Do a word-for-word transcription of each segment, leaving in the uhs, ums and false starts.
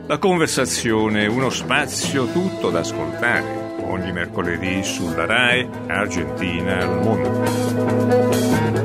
La conversazione, uno spazio tutto da ascoltare, ogni mercoledì sulla RAI, Argentina al mondo.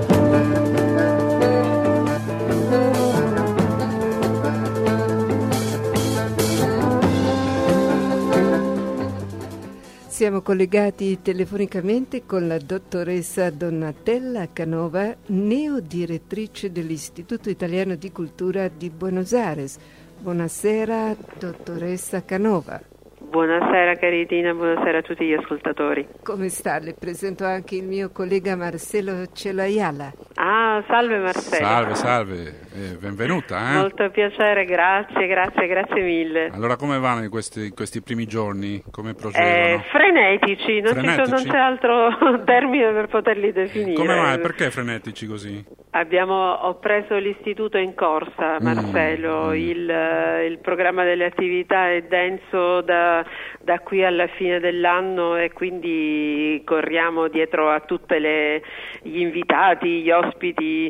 Siamo collegati telefonicamente con la dottoressa Donatella Canova, neodirettrice dell'Istituto Italiano di Cultura di Buenos Aires. Buonasera, dottoressa Canova. Buonasera Caritina, buonasera a tutti gli ascoltatori. Come sta? Le presento anche il mio collega Marcelo Celaiala. Ah, salve Marcelo. Salve, salve, eh, benvenuta. Eh? Molto piacere, grazie, grazie, grazie mille. Allora come vanno in questi, questi primi giorni? Come procedono? Eh, frenetici, non, frenetici? Ci, non c'è altro termine per poterli definire. Eh, come mai? Perché frenetici così? Abbiamo, ho preso l'istituto in corsa, Marcelo, mm, il, il programma delle attività è denso da, da qui alla fine dell'anno e quindi corriamo dietro a tutti gli invitati, gli ospiti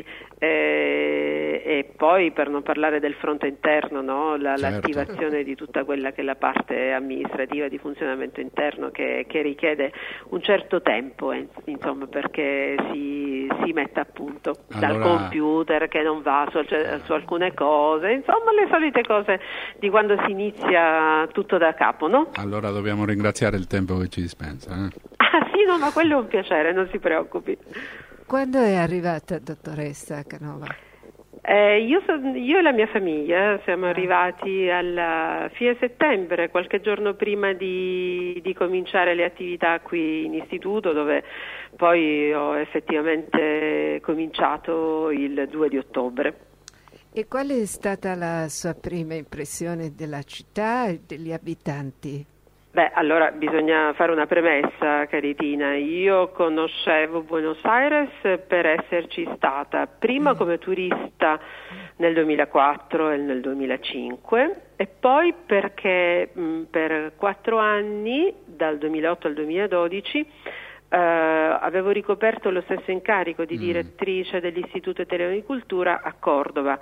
eh, e poi per non parlare del fronte interno, no? la, certo. l'attivazione di tutta quella che è la parte amministrativa di funzionamento interno che, che richiede un certo tempo eh, insomma perché si, si metta a punto allora... dal computer che non va su, cioè, su alcune cose, insomma le solite cose di quando si inizia tutto da capo, no? Allora dobbiamo ringraziare il tempo che ci dispensa. Eh? Ah sì, no, ma quello è un piacere, non si preoccupi. Quando è arrivata, dottoressa Canova? Eh, io, so, io e la mia famiglia siamo arrivati alla fine settembre, qualche giorno prima di, di cominciare le attività qui in istituto, dove poi ho effettivamente cominciato il due di ottobre. E qual è stata la sua prima impressione della città e degli abitanti? Beh, allora bisogna fare una premessa, Caritina. Io conoscevo Buenos Aires per esserci stata prima come turista nel duemilaquattro e nel duemilacinque e poi perché mh, per quattro anni, dal duemilaotto al duemiladodici, eh, avevo ricoperto lo stesso incarico di direttrice dell'Istituto Italiano di Cultura a Cordova.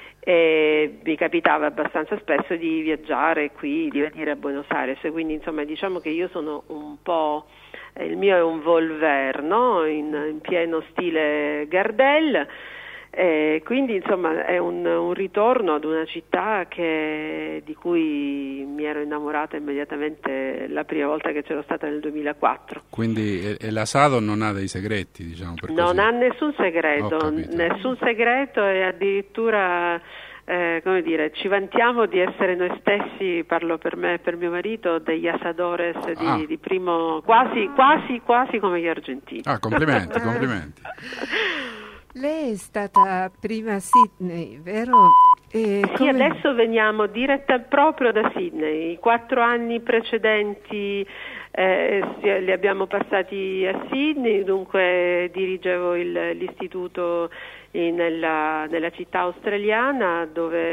E mi capitava abbastanza spesso di viaggiare qui, di venire a Buenos Aires, quindi insomma diciamo che io sono un po', eh, il mio è un volver, no? in, in pieno stile Gardel, e quindi insomma è un, un ritorno ad una città che, di cui mi ero innamorata immediatamente la prima volta che c'ero stata nel duemilaquattro. Quindi e, e l'Asado non ha dei segreti, diciamo per non così. ha nessun segreto, nessun segreto e addirittura eh, come dire, ci vantiamo di essere noi stessi, parlo per me e per mio marito, degli asadores di, ah. di primo, quasi, quasi, quasi come gli argentini. Ah, complimenti, complimenti. Lei è stata prima a Sydney, vero? E sì, come... adesso veniamo diretta proprio da Sydney. I quattro anni precedenti eh, li abbiamo passati a Sydney, dunque dirigevo il, l'istituto in, nella, nella città australiana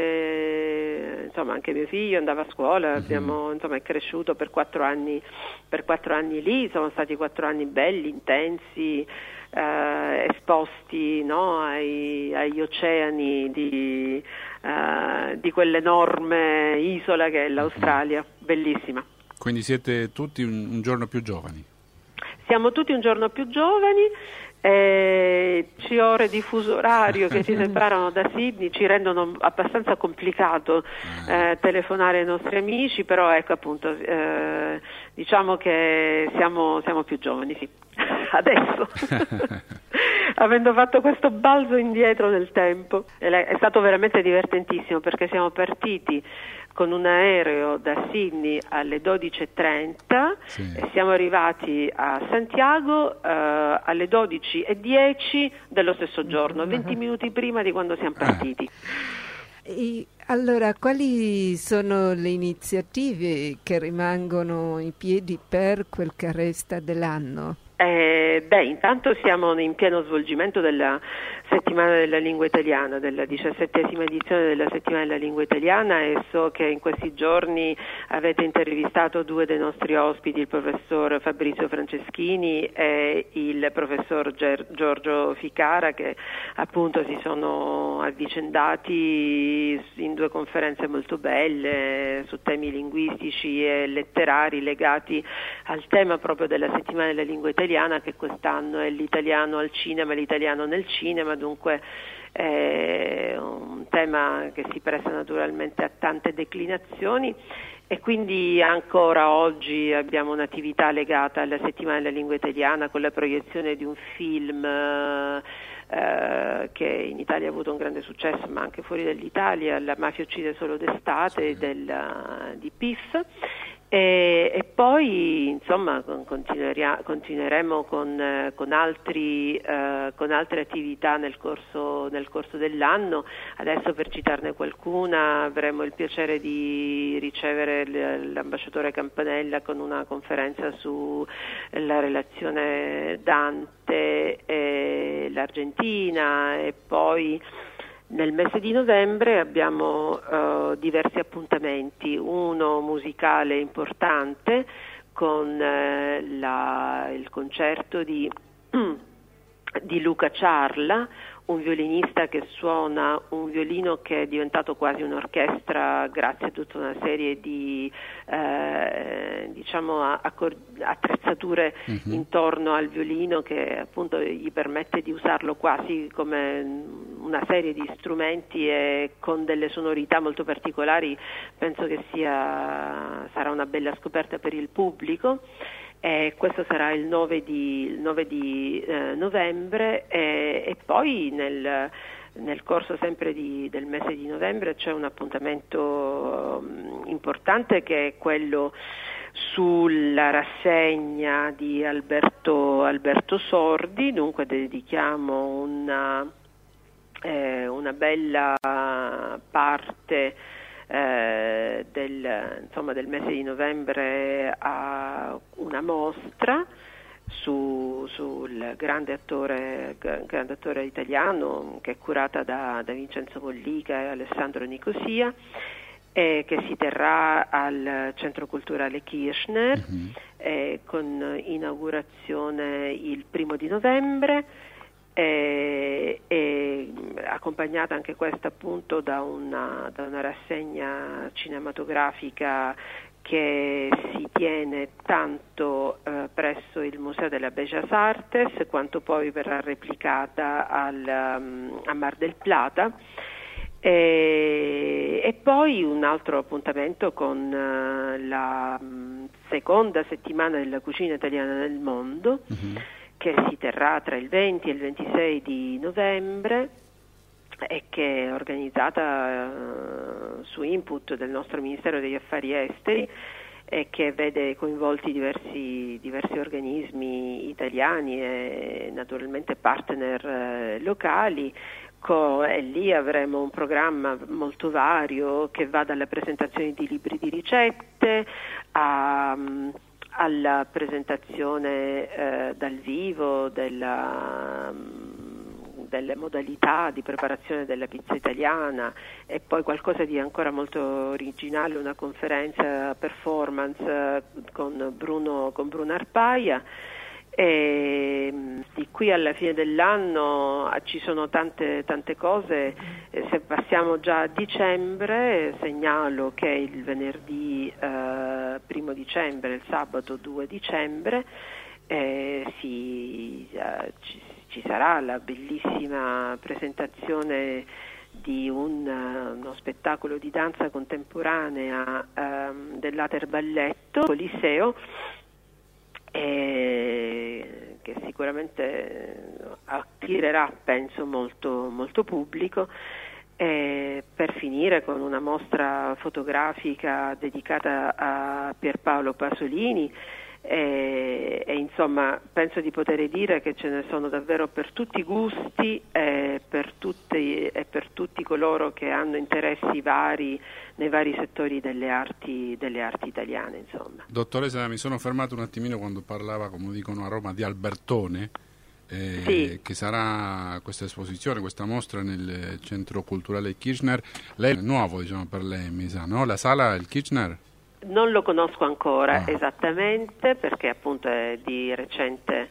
dove insomma anche mio figlio andava a scuola, mm-hmm. abbiamo, insomma, è cresciuto per quattro anni, per quattro anni lì, sono stati quattro anni belli, intensi. Eh, esposti no, ai, agli oceani di, eh, di quell'enorme isola che è l'Australia, bellissima. Quindi siete tutti un, un giorno più giovani? Siamo tutti un giorno più giovani, eh, ci ore di fuso orario che ci separano da Sydney ci rendono abbastanza complicato eh, telefonare ai nostri amici, però ecco appunto eh, diciamo che siamo, siamo più giovani, sì. Adesso avendo fatto questo balzo indietro nel tempo è stato veramente divertentissimo perché siamo partiti con un aereo da Sydney alle dodici e trenta sì. e siamo arrivati a Santiago eh, alle dodici e dieci dello stesso giorno, venti minuti prima di quando siamo partiti. E allora, quali sono le iniziative che rimangono in piedi per quel che resta dell'anno? Eh, beh, intanto siamo in pieno svolgimento della Settimana della Lingua Italiana, della diciassettesima edizione della Settimana della Lingua Italiana, e so che in questi giorni avete intervistato due dei nostri ospiti, il professor Fabrizio Franceschini e il professor Ger- Giorgio Ficara, che appunto si sono avvicendati in due conferenze molto belle su temi linguistici e letterari legati al tema proprio della Settimana della Lingua Italiana, che quest'anno è l'italiano al cinema, l'italiano nel cinema. Dunque è un tema che si presta naturalmente a tante declinazioni, e quindi ancora oggi abbiamo un'attività legata alla Settimana della Lingua Italiana con la proiezione di un film eh, che in Italia ha avuto un grande successo, ma anche fuori dall'Italia, La mafia uccide solo d'estate, del, di P I F. E, e poi insomma continueremo con, eh, con, altri, eh, con altre attività nel corso, nel corso dell'anno. Adesso, per citarne qualcuna, avremo il piacere di ricevere l'ambasciatore Campanella con una conferenza sulla relazione Dante e l'Argentina, e poi nel mese di novembre abbiamo uh, diversi appuntamenti, uno musicale importante con uh, la, il concerto di, di Luca Ciarla, un violinista che suona un violino che è diventato quasi un'orchestra grazie a tutta una serie di eh, diciamo attrezzature uh-huh. intorno al violino, che appunto gli permette di usarlo quasi come una serie di strumenti e con delle sonorità molto particolari. Penso che sia sarà una bella scoperta per il pubblico. Eh, questo sarà il nove di, il nove di eh, novembre, eh, e poi nel, nel corso sempre di, del mese di novembre c'è un appuntamento um, importante, che è quello sulla rassegna di Alberto, Alberto Sordi. Dunque dedichiamo una, eh, una bella parte Eh, del, insomma, del mese di novembre a una mostra su, sul grande attore, grande attore italiano, che è curata da, da Vincenzo Mollica e Alessandro Nicosia, e che si terrà al Centro Culturale Kirchner, mm-hmm. eh, con inaugurazione il primo di novembre. E, e accompagnata anche questa appunto da una, da una rassegna cinematografica che si tiene tanto eh, presso il Museo della Bellas Artes, quanto poi verrà replicata al, um, a Mar del Plata. E, e poi un altro appuntamento con uh, la um, seconda settimana della cucina italiana nel mondo, mm-hmm. che si terrà tra il venti e il ventisei di novembre, e che è organizzata uh, su input del nostro Ministero degli Affari Esteri, e che vede coinvolti diversi, diversi organismi italiani e naturalmente partner eh, locali. Co- e lì avremo un programma molto vario, che va dalla presentazione di libri di ricette a um, alla presentazione eh, dal vivo della, delle modalità di preparazione della pizza italiana, e poi qualcosa di ancora molto originale, una conferenza performance eh, con Bruno, con Bruno Arpaia. E di qui alla fine dell'anno ci sono tante tante cose. Se passiamo già a dicembre, segnalo che il venerdì eh, primo dicembre, il sabato due dicembre, eh, si, eh, ci, ci sarà la bellissima presentazione di un, uno spettacolo di danza contemporanea ehm, dell'Ater Balletto Coliseo, e che sicuramente attirerà, penso, molto, molto pubblico, e per finire con una mostra fotografica dedicata a Pierpaolo Pasolini. E, e insomma penso di poter dire che ce ne sono davvero per tutti i gusti e per tutti, e per tutti coloro che hanno interessi vari nei vari settori delle arti, delle arti italiane, insomma. Dottoressa, mi sono fermato un attimino quando parlava, come dicono a Roma, di Albertone, eh, sì. che sarà questa esposizione, questa mostra nel Centro Culturale Kirchner. Lei è nuovo, diciamo, per lei, mi sa, no? La sala il Kirchner? Non lo conosco ancora ah. esattamente, perché appunto è di recente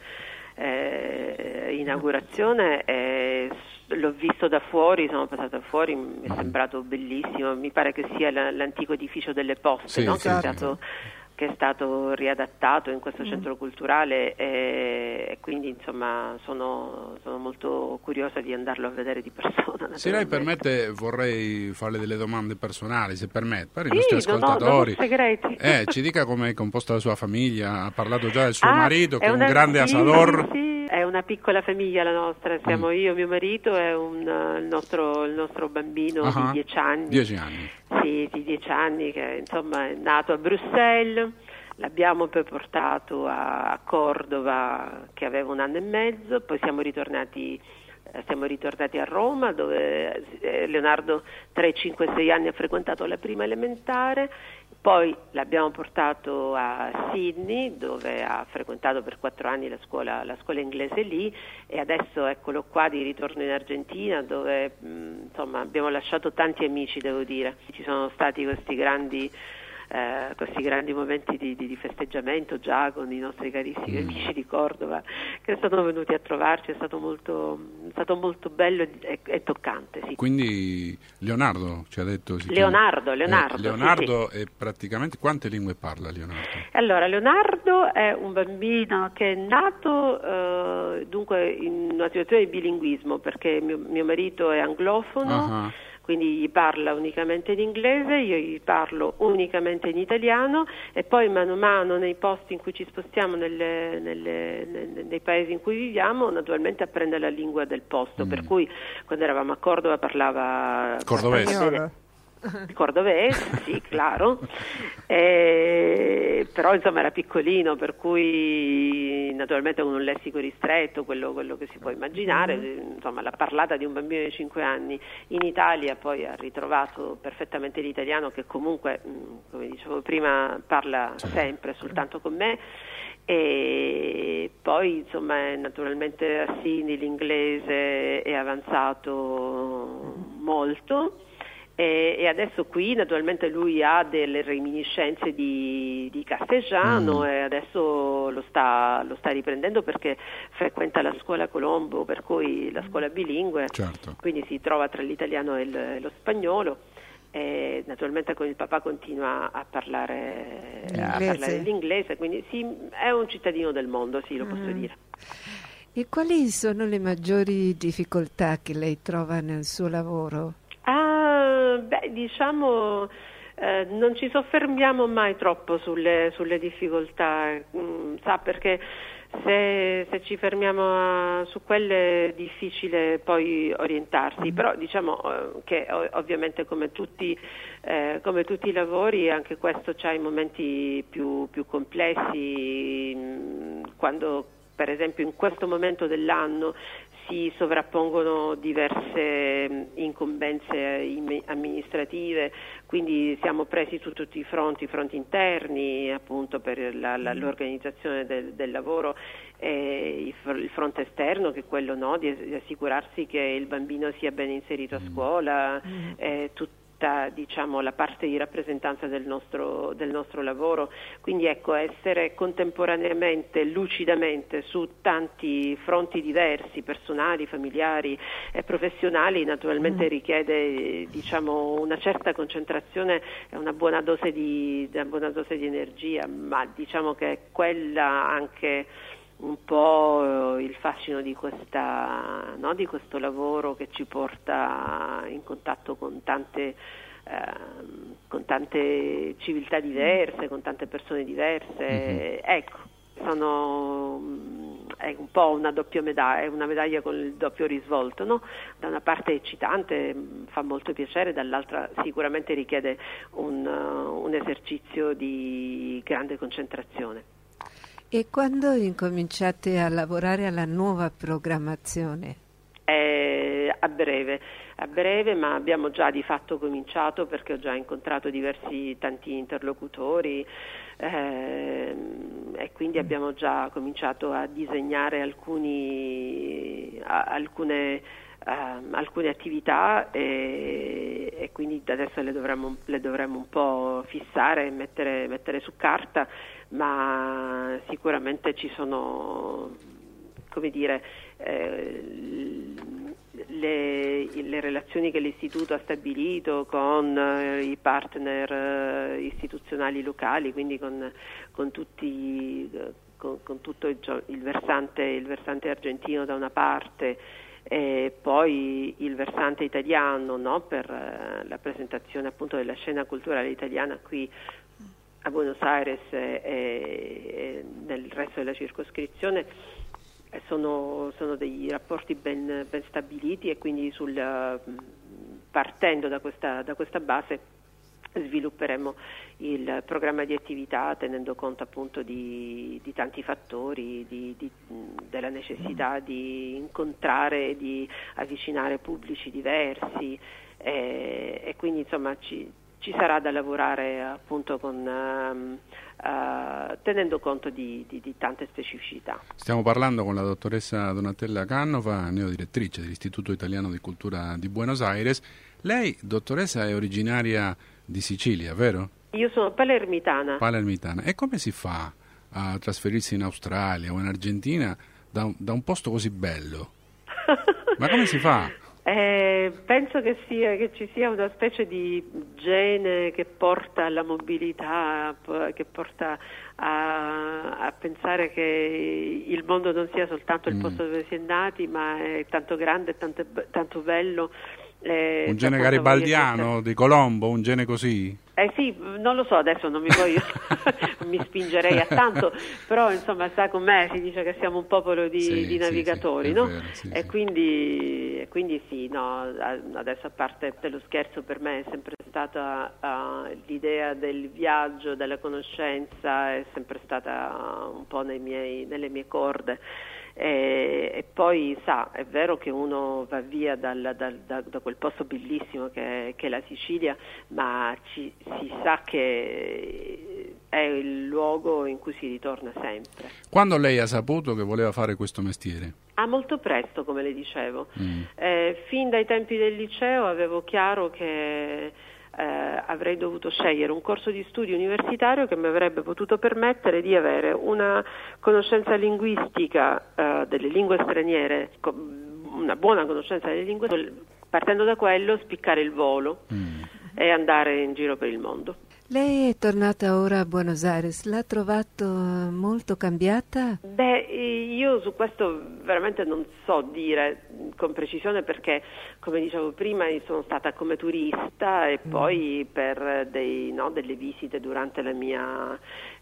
eh, inaugurazione e l'ho visto da fuori, sono passata fuori, mi è sembrato bellissimo, mi pare che sia la, l'antico edificio delle poste, sì, no? sì, che, sì. è stato, che è stato riadattato in questo centro culturale e, e quindi insomma sono, sono molto curiosa di andarlo a vedere di persona. Se lei permette vorrei farle delle domande personali, se permette, per i sì, nostri non ascoltatori. ho, non ho segreti. Eh, ci dica come è composta la sua famiglia, ha parlato già del suo ah, marito che è un una, grande sì, asador. Sì, è una piccola famiglia la nostra, siamo mm. io, mio marito e un, il, nostro, il nostro bambino uh-huh. di dieci anni. Dieci anni. Sì, di dieci anni, che insomma è nato a Bruxelles, l'abbiamo poi portato a, a Cordova che aveva un anno e mezzo, poi siamo ritornati Siamo ritornati a Roma dove Leonardo tra i cinque e sei anni ha frequentato la prima elementare, poi l'abbiamo portato a Sydney dove ha frequentato per quattro anni la scuola, la scuola inglese lì e adesso eccolo qua di ritorno in Argentina dove insomma abbiamo lasciato tanti amici, devo dire. Ci sono stati questi grandi Eh, questi grandi momenti di, di, di festeggiamento già con i nostri carissimi mm. amici di Cordova che sono venuti a trovarci, è stato molto, è stato molto bello e, e toccante. Sì. Quindi Leonardo ci ha detto... Si Leonardo, Leonardo. Eh, Leonardo sì, sì. è praticamente... Quante lingue parla Leonardo? Allora, Leonardo è un bambino che è nato eh, dunque in una situazione di bilinguismo perché mio, mio marito è anglofono, uh-huh. quindi gli parla unicamente in inglese, io gli parlo unicamente in italiano e poi mano a mano nei posti in cui ci spostiamo, nelle, nelle, nelle, nei paesi in cui viviamo, naturalmente apprende la lingua del posto, mm. per cui quando eravamo a Cordova parlava cordovese. Cordovese, sì, claro, e, però insomma era piccolino, per cui naturalmente con un lessico ristretto, quello, quello che si può immaginare, mm. insomma la parlata di un bambino di cinque anni in Italia, poi ha ritrovato perfettamente l'italiano che comunque, come dicevo prima, parla sempre soltanto con me. E poi insomma naturalmente a Sydney l'inglese è avanzato molto. E adesso qui naturalmente lui ha delle reminiscenze di, di castigiano mm. e adesso lo sta, lo sta riprendendo perché frequenta la scuola Colombo, per cui la scuola bilingue, certo. quindi si trova tra l'italiano e, il, e lo spagnolo e naturalmente con il papà continua a parlare, a parlare l'inglese, quindi sì, è un cittadino del mondo, sì, lo posso mm. dire. E quali sono le maggiori difficoltà che lei trova nel suo lavoro? Ah, beh, diciamo eh, non ci soffermiamo mai troppo sulle, sulle difficoltà, mm, sa, perché se, se ci fermiamo a, su quelle è difficile poi orientarsi, però diciamo eh, che ovviamente come tutti, eh, come tutti i lavori anche questo c'ha i momenti più, più complessi, mh, quando per esempio in questo momento dell'anno si sovrappongono diverse incombenze amministrative, quindi siamo presi su tutti i fronti, i fronti interni appunto per la, la, l'organizzazione del, del lavoro, e il fronte esterno che è quello, no, di, di assicurarsi che il bambino sia ben inserito a scuola, mm. eh, tut, diciamo la parte di rappresentanza del nostro, del nostro lavoro, quindi ecco essere contemporaneamente, lucidamente su tanti fronti diversi, personali, familiari e professionali, naturalmente mm. richiede diciamo una certa concentrazione e una buona dose di una buona dose di energia, ma diciamo che è quella anche un po' il fascino di questa, no, di questo lavoro che ci porta in contatto con tante eh, con tante civiltà diverse, con tante persone diverse. Mm-hmm. Ecco, sono è un po' una doppia medaglia, è una medaglia con il doppio risvolto, no? Da una parte è eccitante, fa molto piacere, dall'altra sicuramente richiede un, un esercizio di grande concentrazione. E quando incominciate a lavorare alla nuova programmazione? Eh, breve, a breve, ma abbiamo già di fatto cominciato, perché ho già incontrato diversi, tanti interlocutori eh, e quindi abbiamo già cominciato a disegnare alcuni, a, alcune, uh, alcune attività e, e quindi adesso le dovremmo, le dovremmo un po' fissare e mettere, mettere su carta, ma sicuramente ci sono, come dire, eh, le, le relazioni che l'istituto ha stabilito con eh, i partner eh, istituzionali locali, quindi con, con tutti, con, con tutto il, il, versante, il versante argentino da una parte e poi il versante italiano, no, per eh, la presentazione appunto della scena culturale italiana qui a Buenos Aires e, e nel resto della circoscrizione. Sono, sono dei rapporti ben, ben stabiliti e quindi sul, partendo da questa, da questa base svilupperemo il programma di attività tenendo conto appunto di, di tanti fattori, di, di, della necessità di incontrare e di avvicinare pubblici diversi e, e quindi insomma ci Ci sarà da lavorare appunto con, uh, uh, tenendo conto di, di, di tante specificità. Stiamo parlando con la dottoressa Donatella Cannova, neodirettrice dell'Istituto Italiano di Cultura di Buenos Aires. Lei, dottoressa, è originaria di Sicilia, vero? Io sono palermitana. Palermitana. E come si fa a trasferirsi in Australia o in Argentina da un, da un posto così bello? Ma come si fa? Eh, penso che, sia, che ci sia una specie di gene che porta alla mobilità, che porta a, a pensare che il mondo non sia soltanto il posto dove si è nati, ma è tanto grande, tanto, tanto bello. Eh, un gene garibaldiano di Colombo, un gene così? Eh sì, non lo so, adesso non mi voglio, mi spingerei a tanto, però insomma sa com'è, si dice che siamo un popolo di, sì, di navigatori, sì, sì, no? Vero, sì, e, sì. Quindi, e quindi sì, no, adesso a parte lo scherzo, per me è sempre stata uh, l'idea del viaggio, della conoscenza, è sempre stata un po' nei miei, nelle mie corde. E, e poi sa, è vero che uno va via dal, dal, da, da quel posto bellissimo che è, che è la Sicilia, ma ci, si sa che è il luogo in cui si ritorna sempre. Quando lei ha saputo che voleva fare questo mestiere? Ah, molto presto, come le dicevo. Mm. Eh, fin dai tempi del liceo avevo chiaro che Eh, avrei dovuto scegliere un corso di studio universitario che mi avrebbe potuto permettere di avere una conoscenza linguistica eh, delle lingue straniere, co- una buona conoscenza delle lingue, partendo da quello spiccare il volo mm. e andare in giro per il mondo. Lei è tornata ora a Buenos Aires, l'ha trovato molto cambiata? Beh, io su questo veramente non so dire con precisione perché, come dicevo prima, sono stata come turista e mm. poi per dei, no, delle visite durante la mia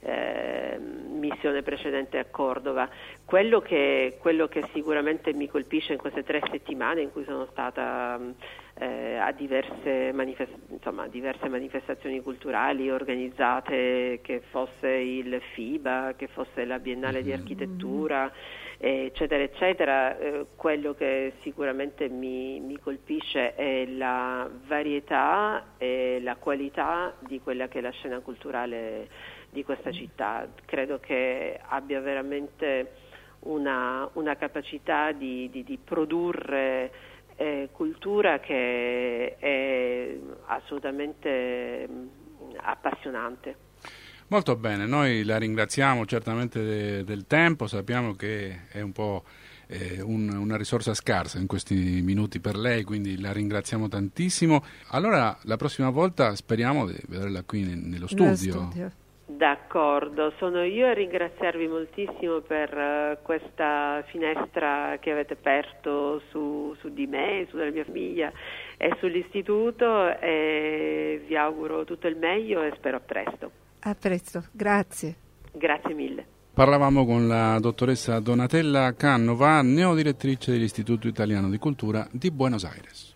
eh, missione precedente a Cordova. Quello che, quello che sicuramente mi colpisce in queste tre settimane in cui sono stata eh, a diverse, manifest- insomma, diverse manifestazioni culturali organizzate, che fosse il FIBA, che fosse la Biennale di Architettura, eccetera eccetera, eh, quello che sicuramente mi, mi colpisce è la varietà e la qualità di quella che è la scena culturale di questa città. Credo che abbia veramente una, una capacità di, di, di produrre eh, cultura che è assolutamente appassionante. Molto bene, noi la ringraziamo certamente de, del tempo, sappiamo che è un po' eh, un, una risorsa scarsa in questi minuti per lei, quindi la ringraziamo tantissimo. Allora la prossima volta speriamo di vederla qui ne, nello studio. studio. D'accordo, sono io a ringraziarvi moltissimo per uh, questa finestra che avete aperto su, su di me, sulla mia famiglia e sull'istituto, e vi auguro tutto il meglio e spero a presto. A presto, grazie. Grazie mille. Parlavamo con la dottoressa Donatella Cannova, neodirettrice dell'Istituto Italiano di Cultura di Buenos Aires.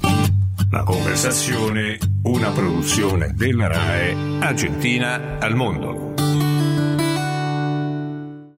La conversazione, una produzione della RAI Argentina al mondo.